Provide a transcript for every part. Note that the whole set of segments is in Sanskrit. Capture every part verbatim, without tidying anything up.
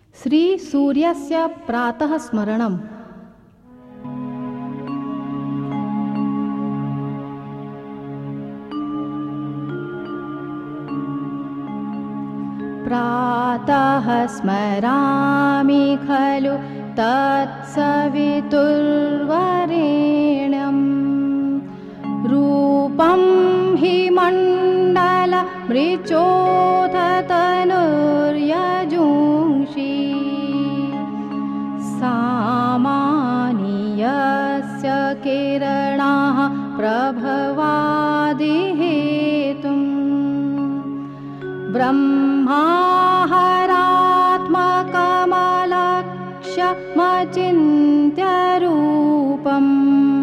श्रीसूर्यस्य प्रातः स्मरणम्। प्रातः स्मरामि खलु तत्सवितुर्वरेण्यं रूपं हि मण्डलमृचोदतनुर्यजुंषि सामानि यस्य किरणाः प्रभवादिहेतुं ब्रह्माहरात्मकमलक्ष्यमचिन्त्यरूपम्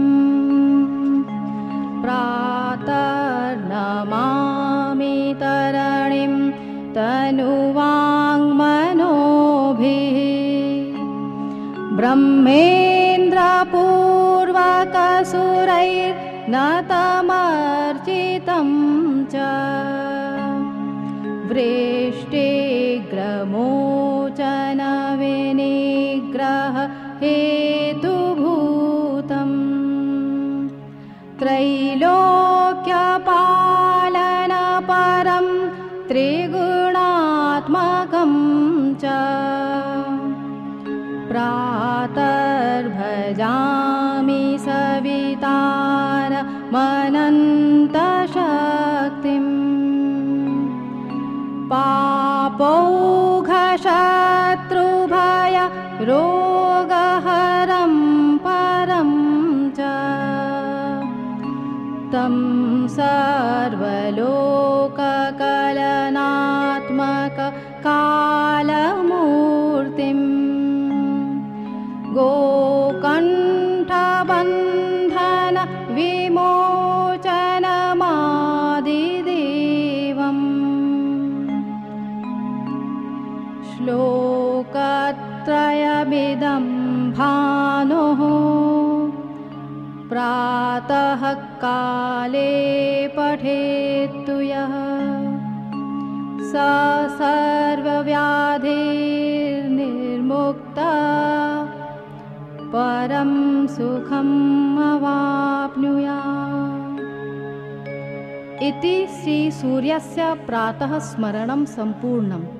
प्रातर्नमामि तरणिं तनुवाङ्मनोभिः ब्रह्मेन्द्रपूर्वकसुरैर्नतमर्चितं च वृष्टिग्रमोचनविनिग्रह हेतुभूतं त्रैलोक्यपालनपरं त्रिगुणात्मकं च प्रातर्भजामि सवितारमनन्तशक्तिम् पापौघशत्रुभय रोगहरं परं च तं सर्वलोककलनात्मक कालमूर्तिं गोकण्ठबन्धन विमोचनमादिदेवम् श्लोकत्रयमिदं भानुः प्रातः काले पठेत्तु यः स सर्वव्याधिर्निर्मुक्तः परं सुखम् अवाप्नुयात्। इति श्रीसूर्यस्य प्रातः स्मरणं सम्पूर्णम्।